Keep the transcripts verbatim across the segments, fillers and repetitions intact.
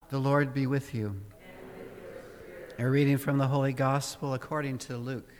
The Lord be with you. And with your spirit. A reading from the Holy Gospel according to Luke.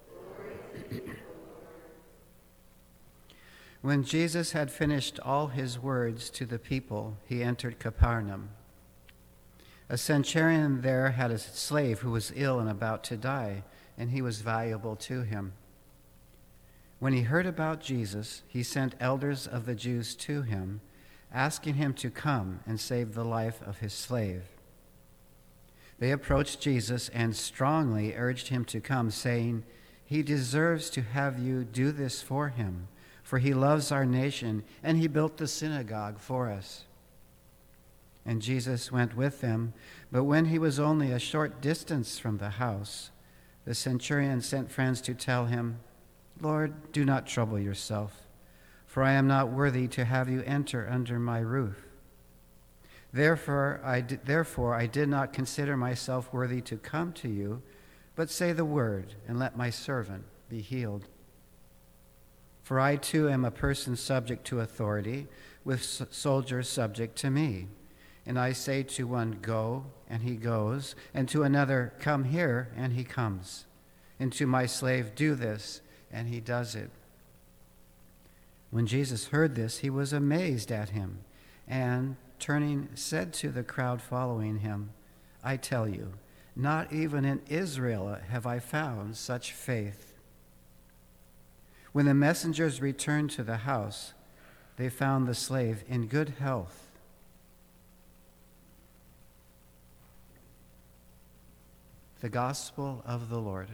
When Jesus had finished all his words to the people, he entered Capernaum. A centurion there had a slave who was ill and about to die, and he was valuable to him. When he heard about Jesus, he sent elders of the Jews to him, asking him to come and save the life of his slave. They approached Jesus and strongly urged him to come, saying, "He deserves to have you do this for him, for he loves our nation, and he built the synagogue for us." And Jesus went with them, but when he was only a short distance from the house, the centurion sent friends to tell him, "Lord, do not trouble yourself, for I am not worthy to have you enter under my roof. Therefore I, d- therefore I did not consider myself worthy to come to you, but say the word, and let my servant be healed. For I too am a person subject to authority, with s- soldiers subject to me. And I say to one, 'Go,' and he goes, and to another, 'Come here,' and he comes. And to my slave, 'Do this,' and he does it." When Jesus heard this, he was amazed at him, and, turning, said to the crowd following him, "I tell you, not even in Israel have I found such faith." When the messengers returned to the house, they found the slave in good health. The Gospel of the Lord.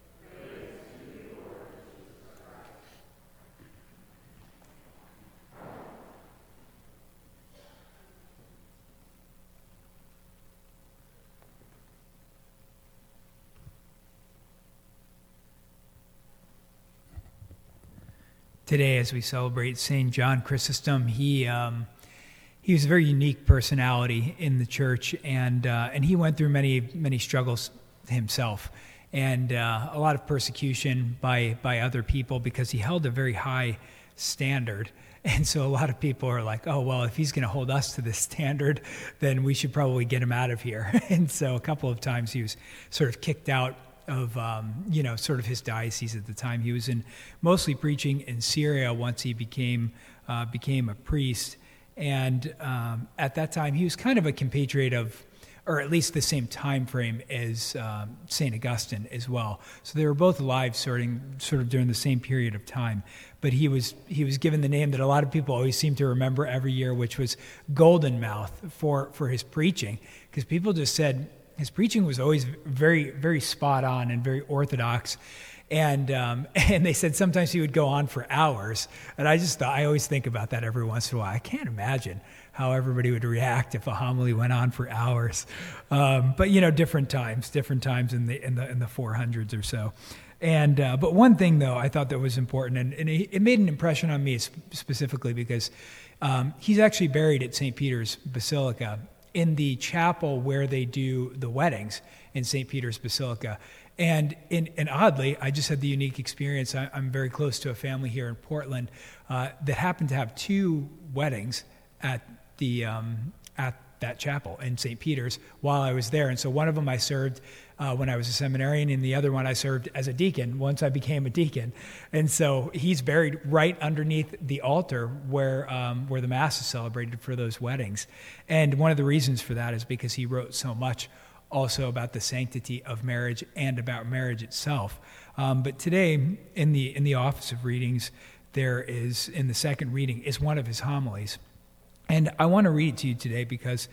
Today, as we celebrate Saint John Chrysostom, he um, he was a very unique personality in the church, and uh, and he went through many many struggles himself, and uh, a lot of persecution by by other people because he held a very high standard. And so a lot of people are like, "Oh, well, if he's going to hold us to this standard, then we should probably get him out of here." And so a couple of times he was sort of kicked out of, um, you know, sort of his diocese at the time. He was in mostly preaching in Syria once he became uh, became a priest. And um, at that time, he was kind of a compatriot of, or at least the same time frame as um, Saint Augustine as well. So they were both alive sort of, sort of during the same period of time. But he was he was given the name that a lot of people always seem to remember every year, which was Golden Mouth, for, for his preaching, because people just said his preaching was always very, very spot on and very orthodox. And um, and they said sometimes he would go on for hours. And I just thought, I always think about that every once in a while. I can't imagine how everybody would react if a homily went on for hours. Um, but, you know, different times, different times in the in the in the four hundreds or so. And uh, but one thing, though, I thought that was important, and, and it, it made an impression on me specifically because um, he's actually buried at Saint Peter's Basilica, in the chapel where they do the weddings in Saint Peter's Basilica. And in, and oddly, I just had the unique experience. I, I'm very close to a family here in Portland uh, that happened to have two weddings at the um, at that chapel in Saint Peter's while I was there. And so one of them I served uh, when I was a seminarian, and the other one I served as a deacon once I became a deacon. And so he's buried right underneath the altar where um, where the Mass is celebrated for those weddings. And one of the reasons for that is because he wrote so much also about the sanctity of marriage and about marriage itself. Um, but today, in the in the Office of Readings, there is, in the second reading, is one of his homilies. And I want to read it to you today because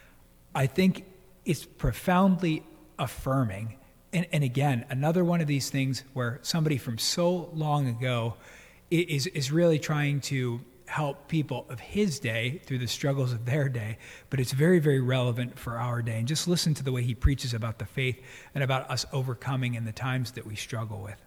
I think it's profoundly affirming. And, and again, another one of these things where somebody from so long ago is, is really trying to help people of his day through the struggles of their day, but it's very, very relevant for our day. And just listen to the way he preaches about the faith and about us overcoming in the times that we struggle with.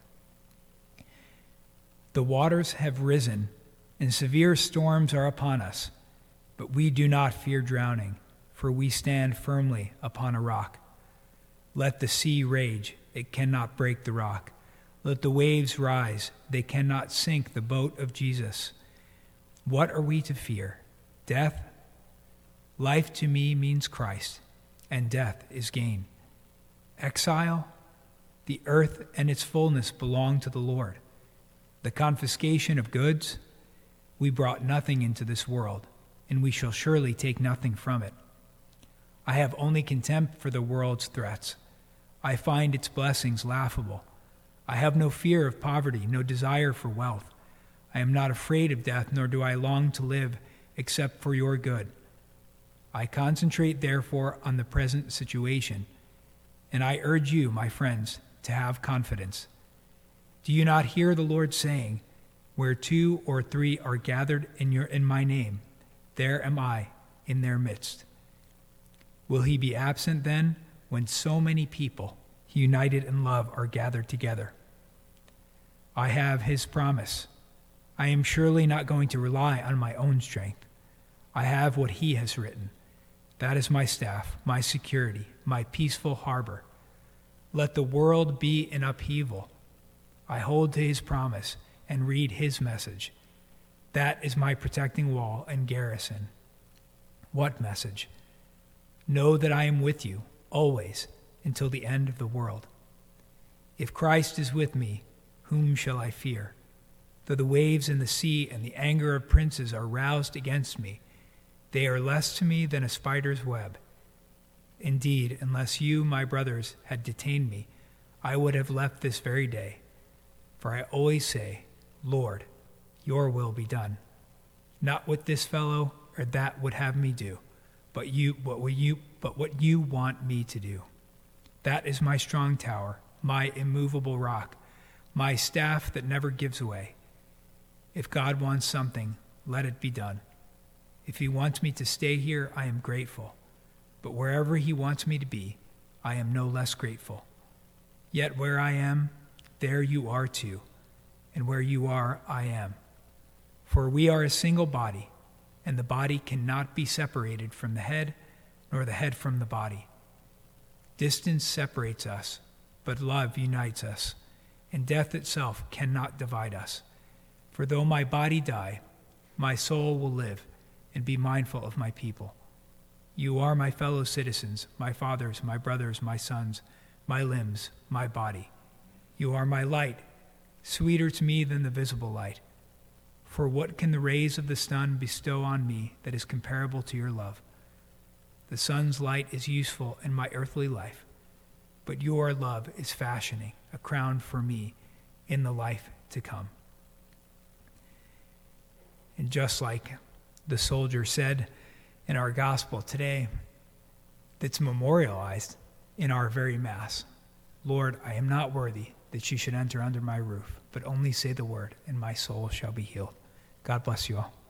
The waters have risen, and severe storms are upon us, but we do not fear drowning, for we stand firmly upon a rock. Let the sea rage, it cannot break the rock. Let the waves rise, they cannot sink the boat of Jesus. What are we to fear? Death? Life to me means Christ. and death is gain. Exile, the earth and its fullness belong to the Lord. The confiscation of goods, we brought nothing into this world, and we shall surely take nothing from it. I have only contempt for the world's threats. I find its blessings laughable. I have no fear of poverty, no desire for wealth. I am not afraid of death, nor do I long to live except for your good. I concentrate, therefore, on the present situation, and I urge you, my friends, to have confidence. Do you not hear the Lord saying, where two or three are gathered in your in my name, there am I in their midst? Will he be absent then when so many people, united in love, are gathered together? I have his promise. I am surely not going to rely on my own strength. I have what he has written. That is my staff, my security, my peaceful harbor. Let the world be in upheaval. I hold to his promise and read his message. That is my protecting wall and garrison. What message? Know that I am with you always until the end of the world. If Christ is with me, whom shall I fear? Though the waves and the sea and the anger of princes are roused against me, they are less to me than a spider's web. Indeed, unless you, my brothers, had detained me, I would have left this very day. For I always say, Lord, your will be done. Not what this fellow or that would have me do, but you, what will you, but what you want me to do. That is my strong tower, my immovable rock, my staff that never gives away. If God wants something, let it be done. If he wants me to stay here, I am grateful. But wherever he wants me to be, I am no less grateful. Yet where I am, there you are too, and where you are, I am. For we are a single body, and the body cannot be separated from the head, nor the head from the body. Distance separates us, but love unites us, and death itself cannot divide us. For though my body die, my soul will live and be mindful of my people. You are my fellow citizens, my fathers, my brothers, my sons, my limbs, my body. You are my light, sweeter to me than the visible light. For what can the rays of the sun bestow on me that is comparable to your love? The sun's light is useful in my earthly life, but your love is fashioning a crown for me in the life to come. And just like the soldier said in our gospel today, that's memorialized in our very Mass, Lord, I am not worthy that you should enter under my roof, but only say the word, and my soul shall be healed. God bless you all.